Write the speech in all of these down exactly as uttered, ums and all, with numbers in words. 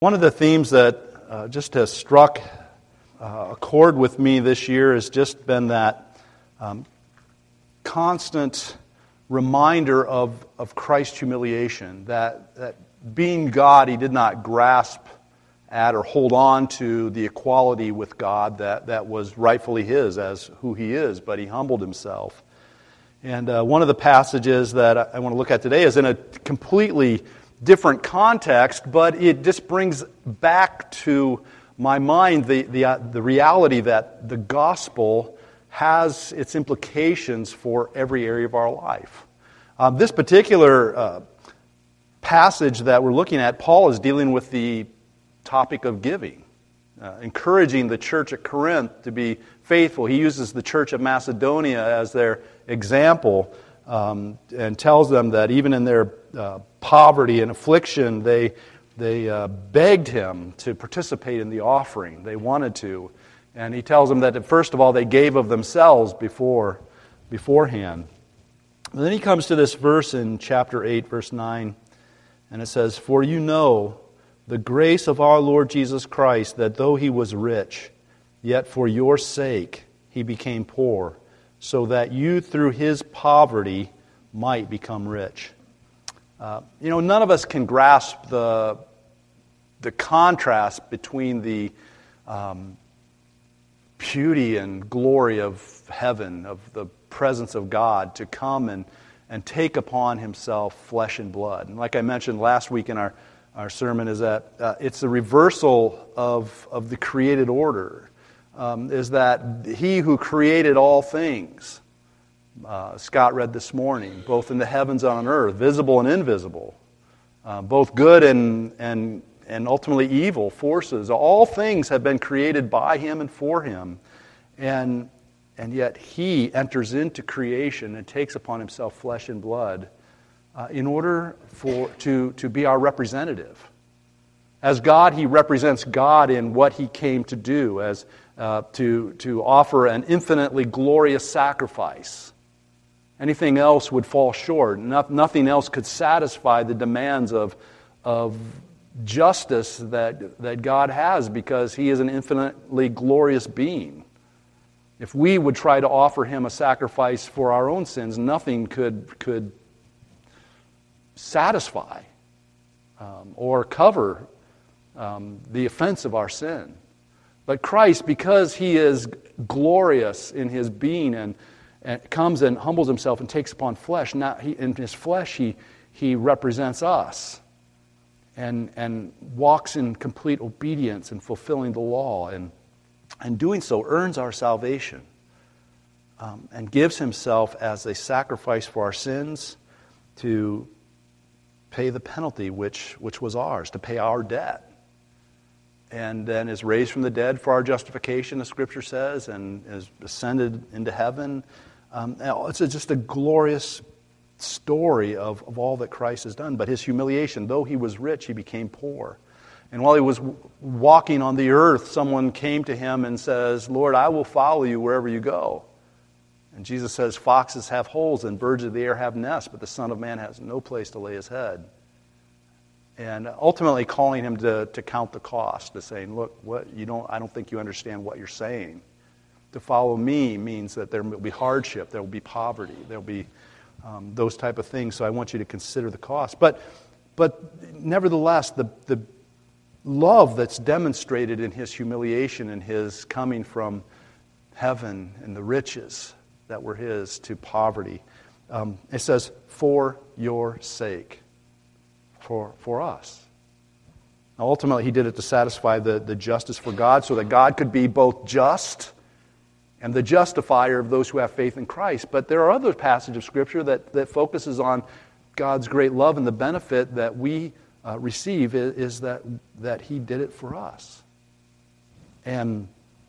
One of the themes that uh, just has struck uh, a chord with me this year has just been that um, constant reminder of, of Christ's humiliation, that, that being God, He did not grasp at or hold on to the equality with God that, that was rightfully His as who He is, but He humbled Himself. And uh, one of the passages that I want to look at today is in a completely different context, but it just brings back to my mind the, the, uh, the reality that the gospel has its implications for every area of our life. Uh, this particular uh, passage that we're looking at, Paul is dealing with the topic of giving, uh, encouraging the church at Corinth to be faithful. He uses the church of Macedonia as their example um, and tells them that even in their uh, poverty and affliction, they they uh, begged him to participate in the offering. They wanted to. And he tells them that first of all, they gave of themselves before beforehand. And then he comes to this verse in chapter eight, verse nine, and it says, "For you know the grace of our Lord Jesus Christ, that though He was rich, yet for your sake He became poor, so that you through His poverty might become rich." Uh, you know, none of us can grasp the the contrast between the um, beauty and glory of heaven, of the presence of God, to come and, and take upon Himself flesh and blood. And like I mentioned last week in our, our sermon, is that uh, it's the reversal of, of the created order. Um, is that He who created all things, uh, Scott read this morning, both in the heavens and on earth, visible and invisible, uh, both good and, and, and ultimately evil forces, all things have been created by Him and for Him. And, and yet He enters into creation and takes upon Himself flesh and blood uh, in order for to, to be our representative. As God, He represents God in what He came to do, as uh, to, to offer an infinitely glorious sacrifice. Anything else would fall short. No, nothing else could satisfy the demands of, of justice that, that God has, because He is an infinitely glorious being. If we would try to offer Him a sacrifice for our own sins, nothing could, could satisfy um, or cover Um, the offense of our sin. But Christ, because He is glorious in His being and, and comes and humbles Himself and takes upon flesh, now he, in His flesh He, he represents us and, and walks in complete obedience and fulfilling the law, and, and doing so earns our salvation um, and gives Himself as a sacrifice for our sins to pay the penalty which, which was ours, to pay our debt. And then is raised from the dead for our justification, the Scripture says, and is ascended into heaven. Um, it's a, just a glorious story of, of all that Christ has done. But His humiliation, though He was rich, He became poor. And while He was w- walking on the earth, someone came to Him and says, "Lord, I will follow you wherever you go." And Jesus says, "Foxes have holes and birds of the air have nests, but the Son of Man has no place to lay His head." And ultimately calling him to, to count the cost, to saying, "Look, what you don't, I don't think you understand what you're saying. To follow me means that there will be hardship, there will be poverty, there will be um, those type of things. So I want you to consider the cost." But, but nevertheless, the the love that's demonstrated in His humiliation and His coming from heaven and the riches that were His to poverty, um, it says, "For your sake." For, for us. Now, ultimately, He did it to satisfy the, the justice for God, so that God could be both just and the justifier of those who have faith in Christ. But there are other passages of Scripture that, that focuses on God's great love, and the benefit that we uh, receive is, is that, that He did it for us. And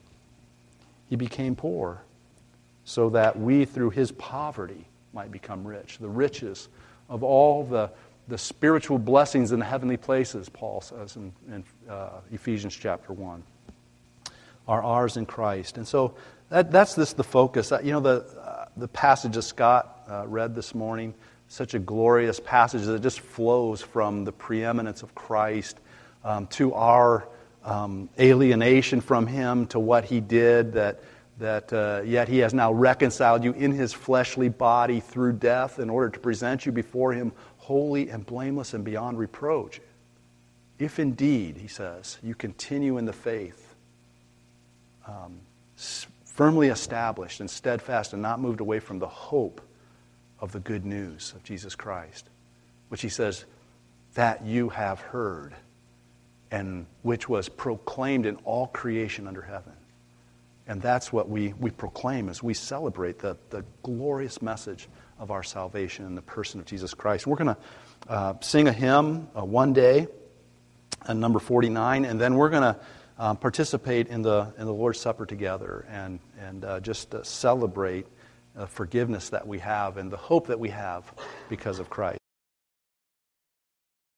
He became poor so that we, through His poverty, might become rich. The riches of all the The spiritual blessings in the heavenly places, Paul says in, in uh, Ephesians chapter one, are ours in Christ. And so that, that's this the focus. You know, the uh, the passage that Scott uh, read this morning, such a glorious passage that just flows from the preeminence of Christ, um, to our um, alienation from Him, to what He did, that, that uh, yet He has now reconciled you in His fleshly body through death in order to present you before Him holy and blameless and beyond reproach. If indeed, he says, you continue in the faith, um, firmly established and steadfast and not moved away from the hope of the good news of Jesus Christ, which he says, that you have heard, and which was proclaimed in all creation under heaven. And that's what we, we proclaim as we celebrate the, the glorious message of our salvation in the person of Jesus Christ. We're going to uh, sing a hymn uh, one day, and number forty-nine, and then we're going to um, participate in the in the Lord's Supper together and and uh, just uh, celebrate the forgiveness that we have and the hope that we have because of Christ.